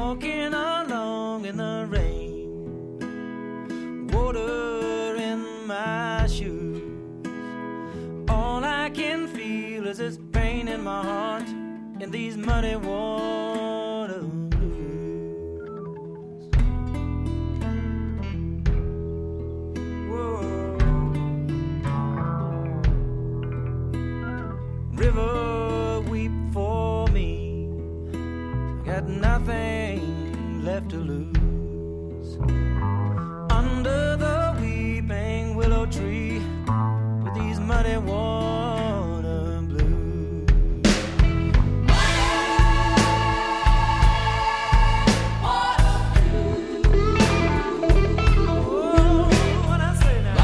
walking along in the rain, water in my shoes. All I can feel is this pain in my heart in these muddy water blues. Whoa. River, weep for me. Got nothing left to lose. Under the weeping willow tree with these muddy water blues. Water blues. Oh, what I say now?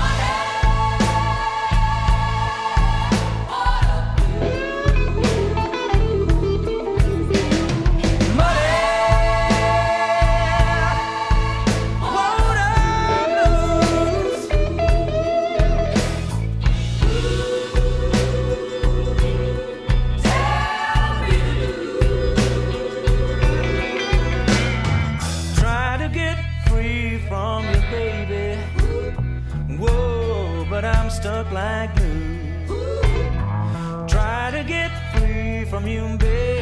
Stuck like glue. Try to get free from you, baby.